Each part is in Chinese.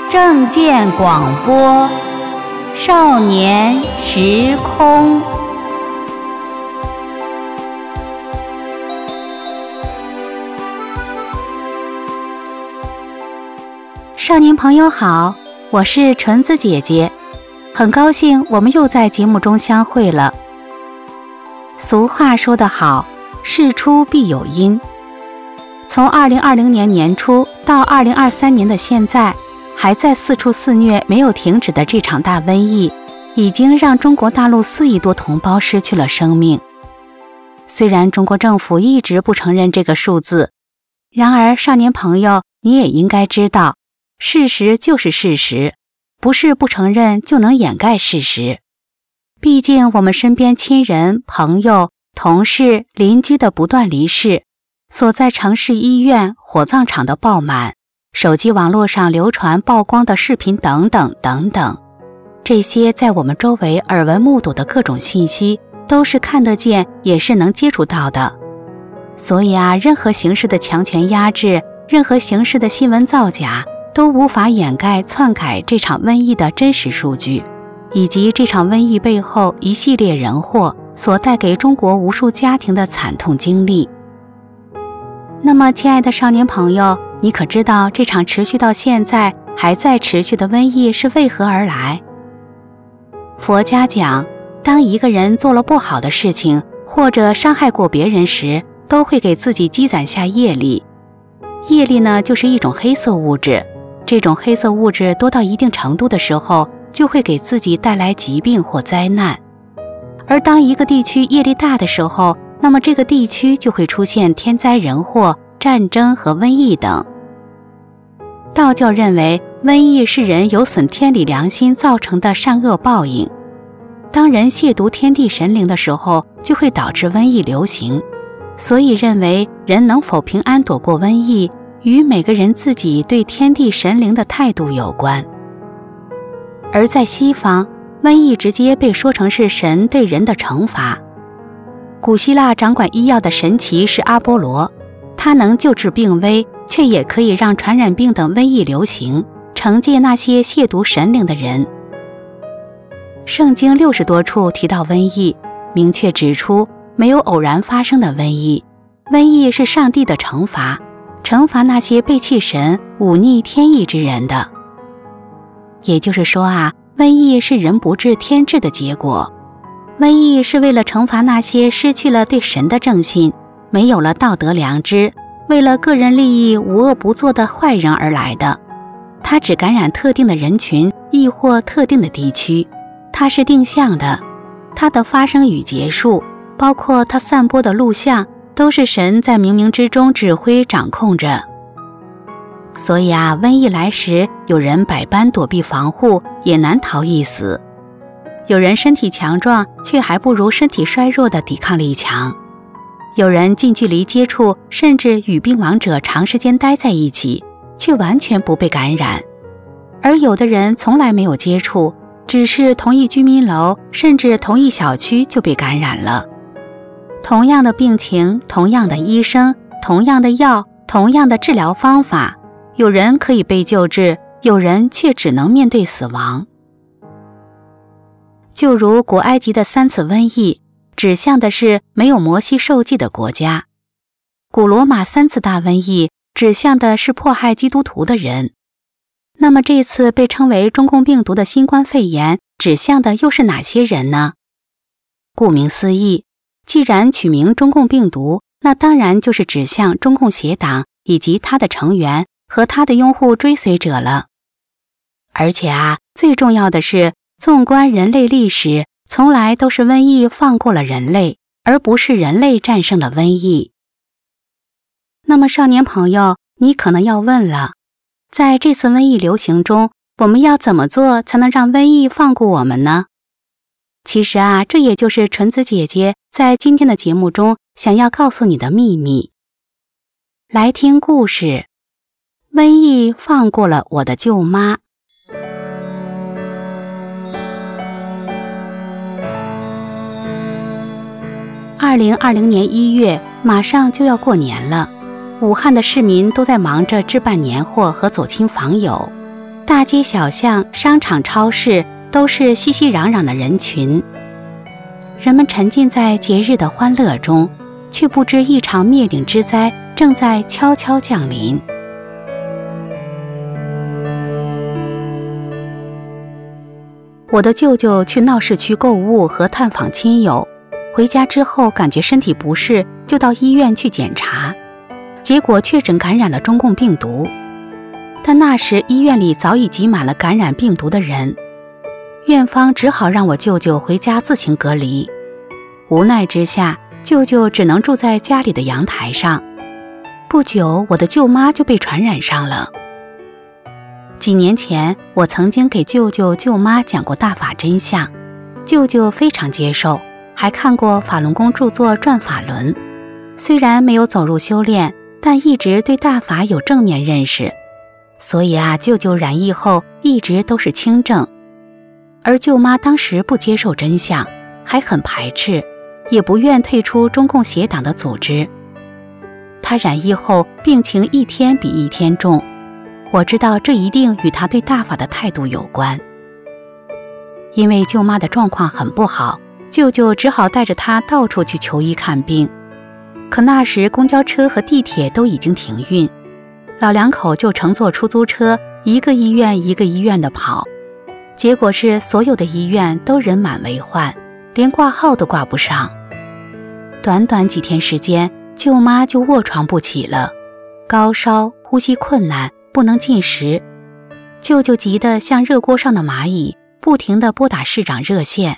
正见广播少年时空。少年朋友好，我是纯子姐姐，很高兴我们又在节目中相会了。俗话说得好，事出必有因。从2020年年初到2023年的现在，还在四处肆虐没有停止的这场大瘟疫，已经让中国大陆4亿多同胞失去了生命。虽然中国政府一直不承认这个数字，然而少年朋友，你也应该知道，事实就是事实，不是不承认就能掩盖事实。毕竟我们身边亲人、朋友、同事、邻居的不断离世，所在城市医院、火葬场的爆满，手机网络上流传曝光的视频等等等等，这些在我们周围耳闻目睹的各种信息，都是看得见也是能接触到的。所以任何形式的强权压制，任何形式的新闻造假，都无法掩盖篡改这场瘟疫的真实数据，以及这场瘟疫背后一系列人祸所带给中国无数家庭的惨痛经历。那么亲爱的少年朋友，你可知道这场持续到现在还在持续的瘟疫是为何而来？佛家讲，当一个人做了不好的事情，或者伤害过别人时，都会给自己积攒下业力。业力呢，就是一种黑色物质，这种黑色物质多到一定程度的时候，就会给自己带来疾病或灾难。而当一个地区业力大的时候，那么这个地区就会出现天灾人祸、战争和瘟疫等。道教认为，瘟疫是人有损天理良心造成的善恶报应。当人亵渎天地神灵的时候，就会导致瘟疫流行。所以认为，人能否平安躲过瘟疫，与每个人自己对天地神灵的态度有关。而在西方，瘟疫直接被说成是神对人的惩罚。古希腊掌管医药的神祇是阿波罗，他能救治病危，却也可以让传染病等瘟疫流行，惩戒那些亵渎神灵的人。圣经60多处提到瘟疫，明确指出没有偶然发生的瘟疫，瘟疫是上帝的惩罚，惩罚那些背弃神、忤逆天意之人的。也就是说瘟疫是人不治天治的结果。瘟疫是为了惩罚那些失去了对神的正信，没有了道德良知，为了个人利益无恶不作的坏人而来的。它只感染特定的人群，亦或特定的地区。它是定向的，它的发生与结束，包括它散播的路向，都是神在冥冥之中指挥掌控着。所以瘟疫来时，有人百般躲避防护，也难逃一死。有人身体强壮，却还不如身体衰弱的抵抗力强。有人近距离接触，甚至与病亡者长时间待在一起，却完全不被感染。而有的人从来没有接触，只是同一居民楼，甚至同一小区就被感染了。同样的病情，同样的医生，同样的药，同样的治疗方法，有人可以被救治，有人却只能面对死亡。就如古埃及的3次瘟疫，指向的是没有摩西受祭的国家；古罗马3次大瘟疫，指向的是迫害基督徒的人。那么这次被称为中共病毒的新冠肺炎，指向的又是哪些人呢？顾名思义，既然取名中共病毒，那当然就是指向中共邪党以及他的成员和他的拥护追随者了。而且最重要的是，纵观人类历史，从来都是瘟疫放过了人类，而不是人类战胜了瘟疫。那么少年朋友，你可能要问了，在这次瘟疫流行中，我们要怎么做才能让瘟疫放过我们呢？其实这也就是纯子姐姐在今天的节目中想要告诉你的秘密。来听故事，瘟疫放过了我的舅妈。2020年1月，马上就要过年了，武汉的市民都在忙着置办年货和走亲访友。 大街小巷、商场、超市都是熙熙攘攘的人群，人们沉浸在节日的欢乐中，却不知一场灭顶之灾正在悄悄降临。我的舅舅去闹市区购物和探访亲友，回家之后感觉身体不适，就到医院去检查，结果确诊感染了中共病毒。但那时医院里早已挤满了感染病毒的人，院方只好让我舅舅回家自行隔离。无奈之下，舅舅只能住在家里的阳台上。不久，我的舅妈就被传染上了。几年前，我曾经给舅舅舅妈讲过大法真相，舅舅非常接受，还看过法轮功著作《转法轮》。虽然没有走入修炼，但一直对大法有正面认识，所以舅舅染疫后一直都是轻症。而舅妈当时不接受真相，还很排斥，也不愿退出中共邪党的组织。她染疫后病情一天比一天重，我知道这一定与她对大法的态度有关。因为舅妈的状况很不好，舅舅只好带着她到处去求医看病。可那时公交车和地铁都已经停运，老两口就乘坐出租车，一个医院一个医院的跑。结果是所有的医院都人满为患，连挂号都挂不上。短短几天时间，舅妈就卧床不起了，高烧、呼吸困难，不能进食。舅舅急得像热锅上的蚂蚁，不停地拨打市长热线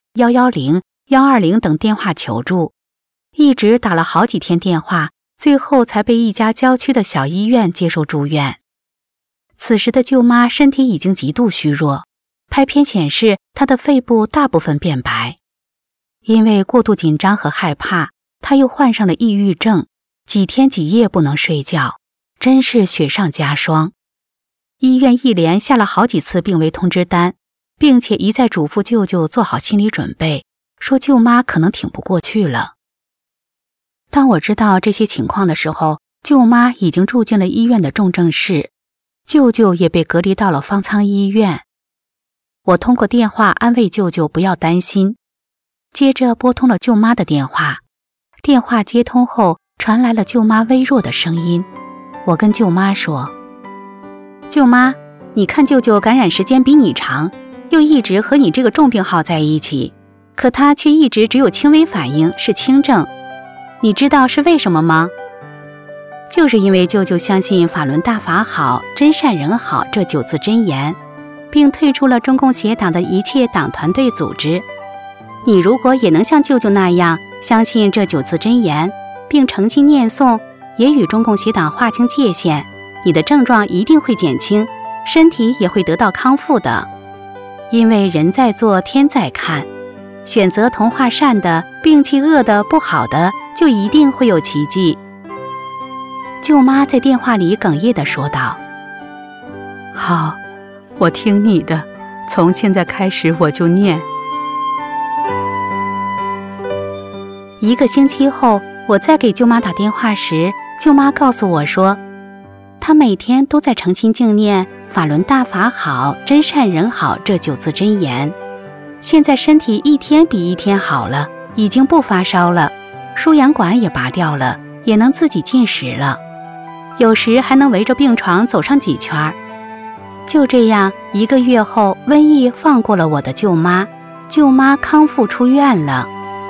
110、120等电话求助，一直打了好几天电话，最后才被一家郊区的小医院接受住院。此时的舅妈身体已经极度虚弱，拍片显示她的肺部大部分变白。因为过度紧张和害怕，她又患上了抑郁症，几天几夜不能睡觉，真是雪上加霜。医院一连下了好几次病危通知单，并且一再嘱咐舅舅做好心理准备，说舅妈可能挺不过去了。当我知道这些情况的时候，舅妈已经住进了医院的重症室，舅舅也被隔离到了方舱医院。我通过电话安慰舅舅不要担心，接着拨通了舅妈的电话。电话接通后，传来了舅妈微弱的声音。我跟舅妈说：舅妈，你看舅舅感染时间比你长，又一直和你这个重病号在一起，可他却一直只有轻微反应，是轻症。你知道是为什么吗？就是因为舅舅相信法轮大法好，真善人好这9字真言，并退出了中共邪党的一切党团队组织。你如果也能像舅舅那样相信这9字真言，并诚心念诵，也与中共邪党划清界限，你的症状一定会减轻，身体也会得到康复的。因为人在做，天在看，选择同化善的，摒弃恶的、不好的，就一定会有奇迹。舅妈在电话里哽咽地说道：好，我听你的，从现在开始我就念。1个星期后，我再给舅妈打电话时，舅妈告诉我说，她每天都在诚心静念法轮大法好，真善人好这9字真言，现在身体一天比一天好了，已经不发烧了，输氧管也拔掉了，也能自己进食了，有时还能围着病床走上几圈。就这样1个月后，瘟疫放过了我的舅妈，舅妈康复出院了。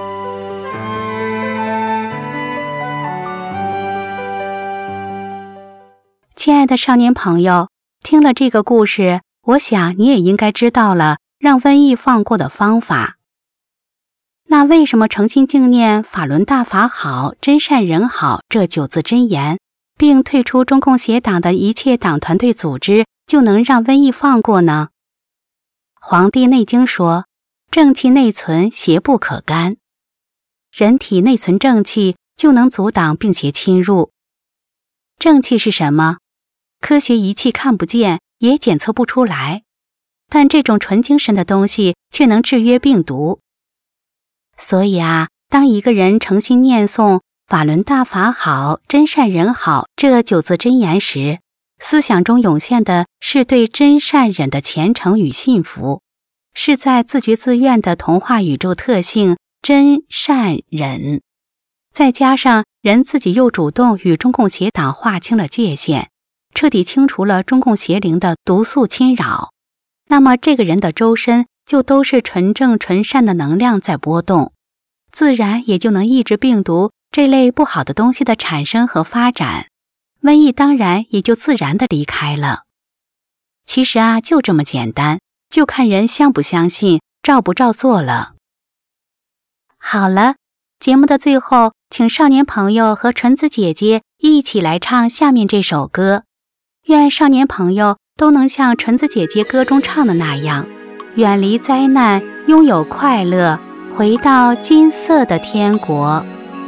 亲爱的少年朋友，听了这个故事，我想你也应该知道了让瘟疫放过的方法。那为什么诚心静念法轮大法好，真善人好这9字真言，并退出中共邪党的一切党团队组织，就能让瘟疫放过呢？黄帝内经说，正气内存，邪不可干。人体内存正气，就能阻挡病邪侵入。正气是什么？科学仪器看不见，也检测不出来，但这种纯精神的东西却能制约病毒。所以当一个人诚心念诵法轮大法好，真善人好这9字真言时， 思想中涌现的是对真善忍的虔诚与信服，是在自觉自愿的同化宇宙特性真善忍，再加上人自己又主动与中共邪党划清了界限，彻底清除了中共邪灵的毒素侵扰，那么这个人的周身就都是纯正纯善的能量在波动，自然也就能抑制病毒这类不好的东西的产生和发展，瘟疫当然也就自然的离开了。其实啊，就这么简单，就看人相不相信，照不照做了。好了，节目的最后，请少年朋友和纯子姐姐一起来唱下面这首歌。愿少年朋友都能像纯子姐姐歌中唱的那样，远离灾难，拥有快乐，回到金色的天国。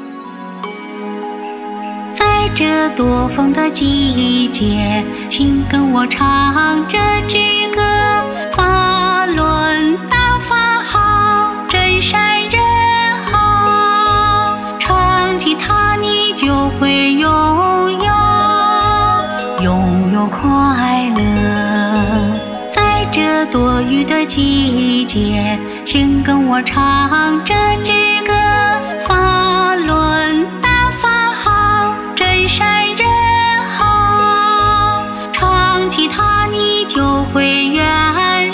在这多风的季节，请跟我唱这支歌。法轮大法好，真善人好，唱起它你就会拥有快乐。在这多雨的季节，请跟我唱这支歌。法轮大法好，真善人好，唱起它你就会远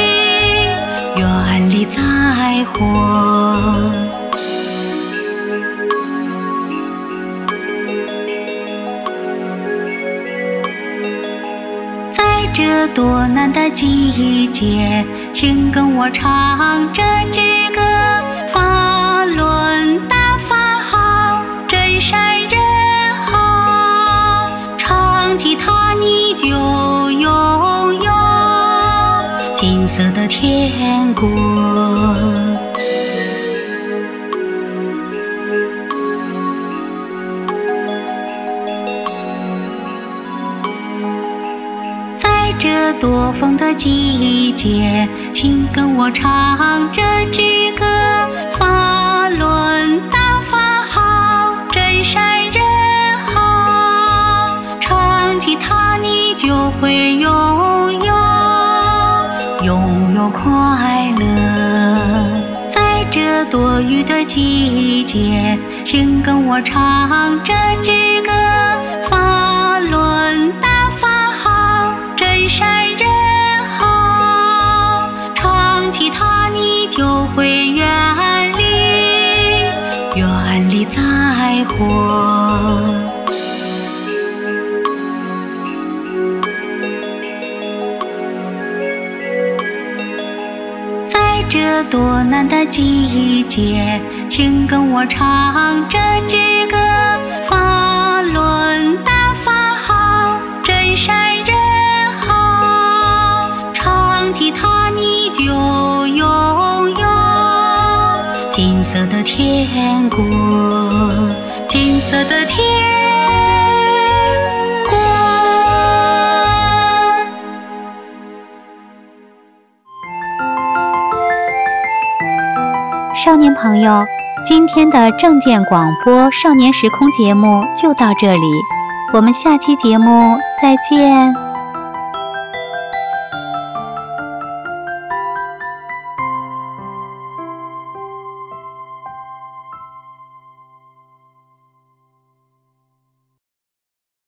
离灾祸。在这多难的季节，请跟我唱这支歌。法轮大法好，真善人好，唱起它你就拥有金色的天国。在这多风的季节，请跟我唱这支歌。法轮大法好，真善人好，唱起它你就会拥有快乐。在这多雨的季节，请跟我唱这支歌。法轮大法好，真善人好，唱起它你就会远离灾祸。在这多难的季节，请跟我唱这支歌。法轮大法好，真善人好，唱起它你就拥有金色的天国，金色的天国。少年朋友，今天的正见广播少年时空节目就到这里，我们下期节目再见。